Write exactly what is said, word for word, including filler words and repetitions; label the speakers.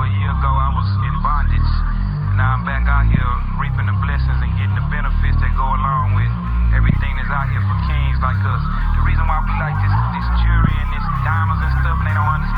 Speaker 1: a year ago I was in bondage. Now I'm back out here reaping the blessings and getting the benefits that go along with everything that's out here for kings like us. The reason why we like this, this jewelry and this diamonds and stuff, and they don't understand